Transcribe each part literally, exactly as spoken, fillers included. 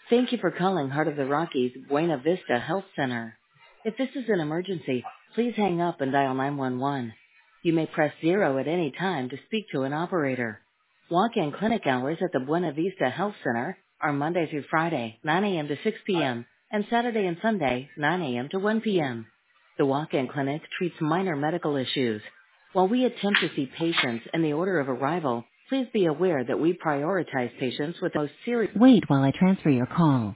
Thank you for calling Heart of the Rockies Buena Vista Health Center. If this is an emergency, please hang up and dial nine one one. You may press zero at any time to speak to an operator. Walk-in clinic hours at the Buena Vista Health Center are Monday through Friday, nine a.m. to six p.m., and Saturday and Sunday, nine a.m. to one p.m. The walk-in clinic treats minor medical issues. While we attempt to see patients in the order of arrival, please be aware that we prioritize patients with the most serious... Wait while I transfer your call.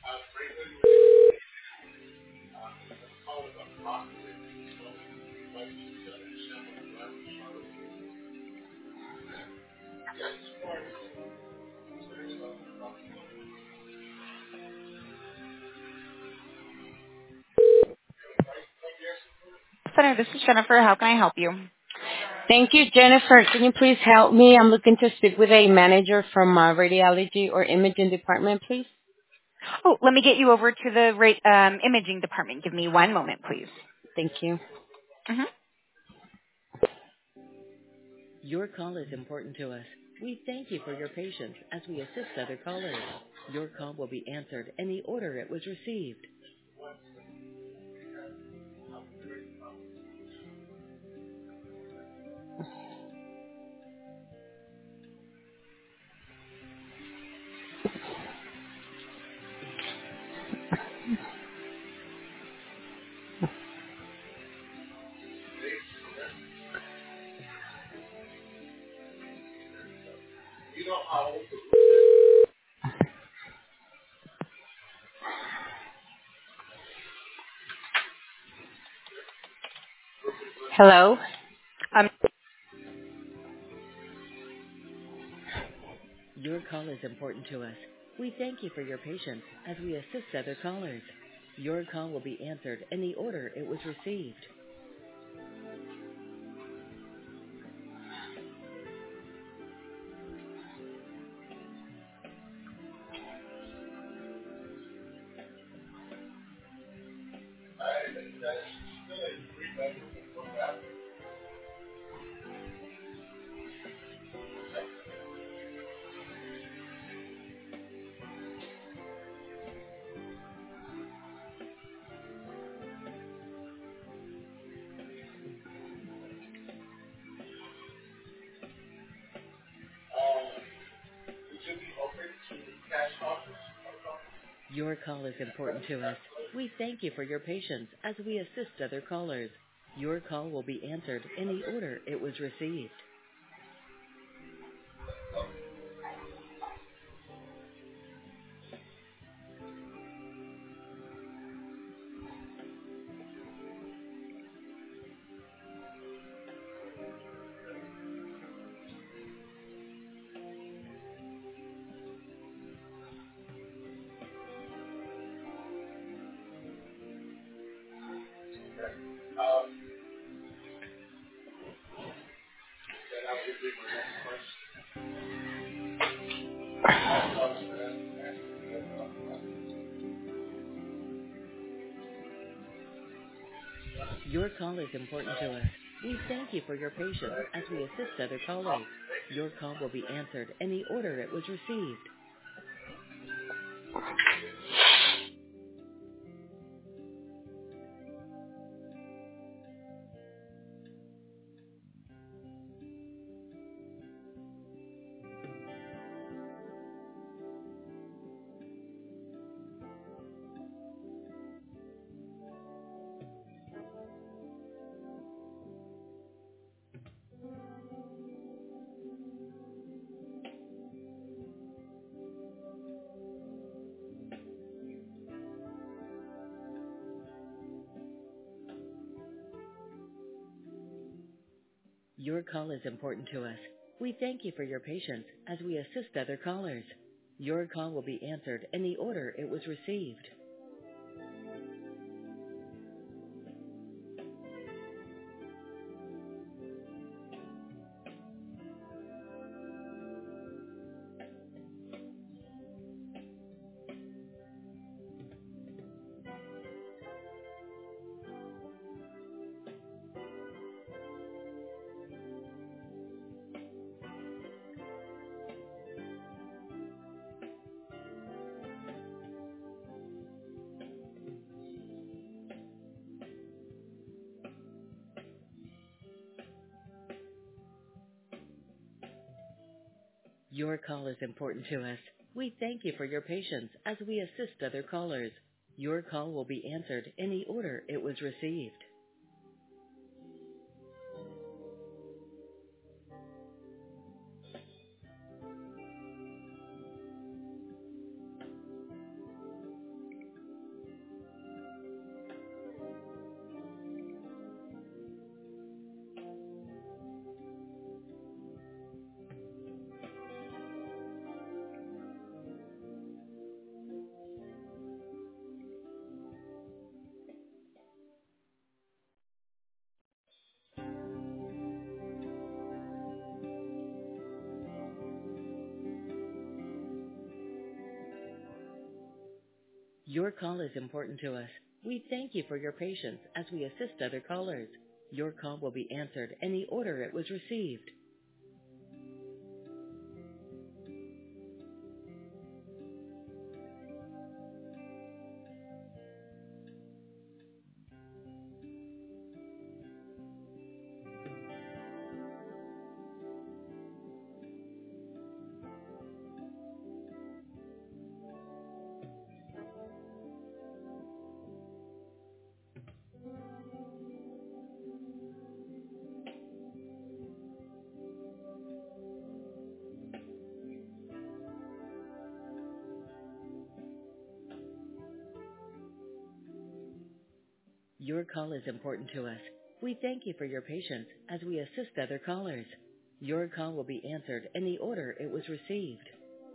Center, this is Jennifer. How can I help you? Thank you, Jennifer. Can you please help me? I'm looking to speak with a manager from uh, radiology or imaging department, please. Oh, let me get you over to the ra- um, imaging department. Give me one moment, please. Thank you. Mm-hmm. Your call is important to us. We thank you for your patience as we assist other callers. Your call will be answered in the order it was received. Hello? Um, Your call is important to us. We thank you for your patience as we assist other callers. Your call will be answered in the order it was received. Your call is important to us. We thank you for your patience as we assist other callers. Your call will be answered in the order it was received. Your call is important to us. We thank you for your patience as we assist other callers. Your call will be answered in the order it was received. Your call is important to us. We thank you for your patience as we assist other callers. Your call will be answered in the order it was received. Your call is important to us. We thank you for your patience as we assist other callers. Your call will be answered in the order it was received. Your call is important to us. We thank you for your patience as we assist other callers. Your call will be answered in the order it was received. Your call is important to us. We thank you for your patience as we assist other callers. Your call will be answered in the order it was received.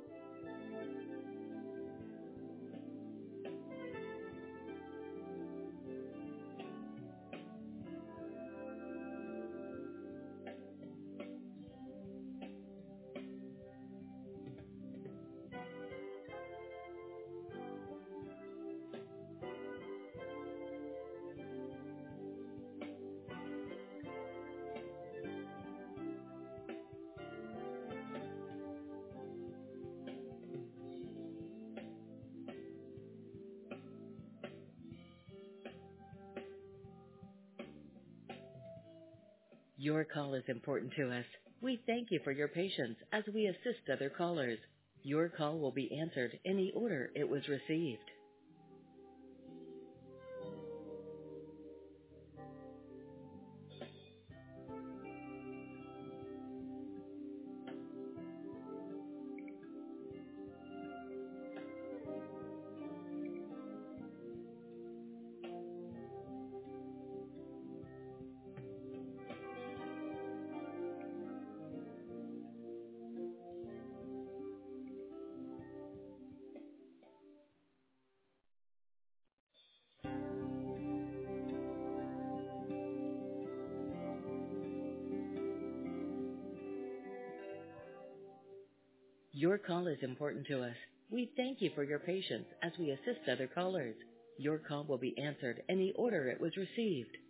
Your call is important to us. We thank you for your patience as we assist other callers. Your call will be answered in the order it was received. Your call is important to us. We thank you for your patience as we assist other callers. Your call will be answered in the order it was received.